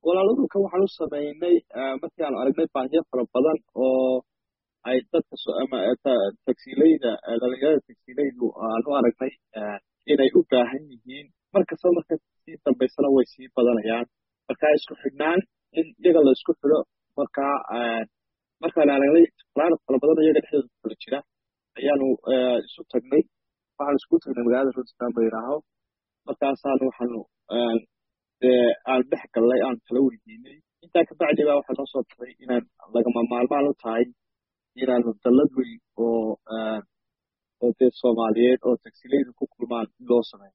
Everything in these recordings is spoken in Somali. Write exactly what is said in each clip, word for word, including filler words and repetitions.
walaaladu ka waxaan u sameynay markii aan aragnay baahiyo fara badan oo ay dadka ama tagsiilayda dhalinyarada tagsiilaydu aan u aragnay inay u baahan yihiin markasta marka sii dambaysana way sii badanayaan marka isku xidhnaan in iyaga la isku xidho markaa markaan aragnay falaanad fara badan iyaga dhexdooda kula jira ayaanu isu tagnay waxaan isku tagnay magaalada rotterdam la yidhaaho markaasaan waxaanu aan dhex gallay aan kala weydiinay intaa kabacdi baa waxaa noo soo taray inaan lagama maalmaan u tahay inaanu dallad weyn oo oo dee soomaaliyeed oo tagsiilaydu ku kulmaan in loo sameeyo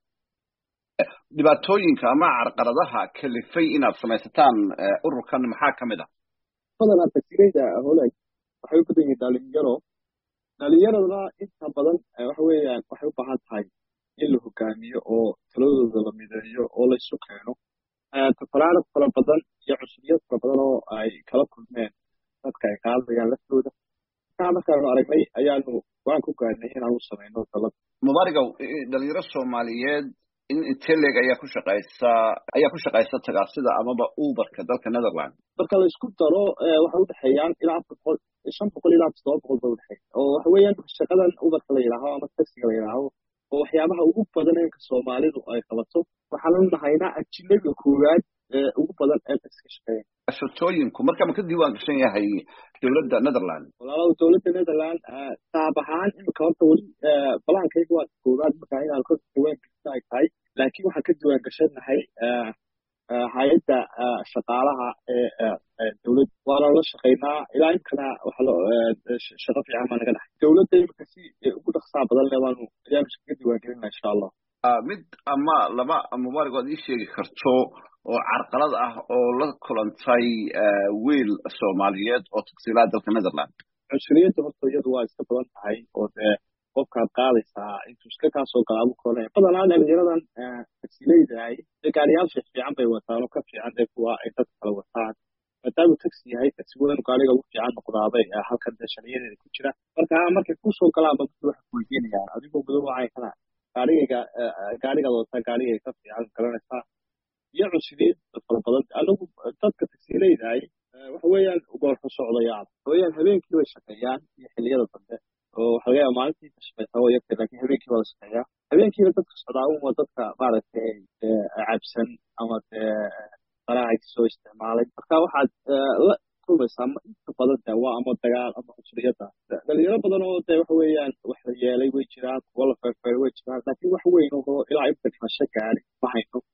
dhibaatooyinka ama carqaladaha kalifay inaad samaysataan ururkan maxaa ka mid ah badanaa tagsiilayda holay waxay u badan yihiin dhalinyaro dhalinyaraduna inta badan waxa weeyaan waxay u baahan tahay in la hogaamiyo oo taladooda la mideeyo oo la isu keeno tafaraarad fara badan iyo cusubiyad fara badan oo ay kala kulmeen dadka ay qaadayaan laftooda markaa markaanu aragnay ayaanu waan ku gaarnay inaan u samayno dalad mubaarigow dhalinyaro soomaaliyeed in inteleg ayaa ku shaqaysa ayaa ku shaqaysa tagaasida amaba uberka dalka netherland marka la isku daro waxay u dhexeeyaan ilaa afar boqol shan boqol ilaa toddoba boqol ba udhexeeya oo waxa weeyaan shaqadan uberka la yidhaaho ama taxiga la yidhaaho oo waxyaabaha ugu badan ee soomaalidu ay qabato waxaanu nahaynaa ajinaga koowaad ee ugu badan ee taxiga shaqeeya shaqooyinku marka ma ka diiwaan gashan yahay dowladda netherland walaalow dowladda netherland taab ahaan imika horta weli balaankayga waa koowaad markaa inaan ka diiwaan gashta ay tahay laakiin waxaan ka diiwaan gashanahay hay-adda shaqaalaha ee dowladda waana la shaqaynaa ilaa imkana shaqo fiican baa naga dhaxay dowladda imika si ugu dhaqsaa badan le waanu ayaanu ka diiwaan gelina insha allah mid ama laba mubaarig oad ii sheegi karto oo carqalad ah oo la kulantay wiil soomaaliyeed oo tagsiilaa dalka netherland cunsuriyadda horta iyadu waa iska badan tahay oo dee qofkaad qaadaysaa intuu iska kaasoo galaabu koonaya badanaa dhalinyaradan tagsiilayda ahay dee gaariyaal fiic fiican bay wataan oo ka fiican dee kuwa ay dadka kala wataan maadaamuu taxi yahay taxigu inuu gaariga ugu fiican noqdaabay halkan dee sharciyadeeda ku jira marka markay kusoo galaanba mid waxa kuweydiinayaan adigoo gudo wacay kana gaarigayga gaarigaad wataa gaarigay ka fiican garanaysaa iyo cunsuriyad fara badan anagu dadka tagsiilayda ahay waxa weeyaan goorka socdayaan weeyaan habeenkii way shaqeeyaan iyo xilliyada dambe oo waxa laga yaaba maalintii ka shaqeysaa oo yarta laakiin habeenkii waa la shaqeeyaa habeenkiina dadka socdaa un waa dadka maaragtay cabsan ama dee qaraacay soo isticmaalay marka waxaad la kulmaysaa inta badan de waa ama dagaal ama cunsuriyada dhalinyaro badan oo dee waxa weeyaan wax la yeelay way jiraan kuwa la feerfeeray way jiraan laakiin wax weyn oo ilaa inta dhimasho gaari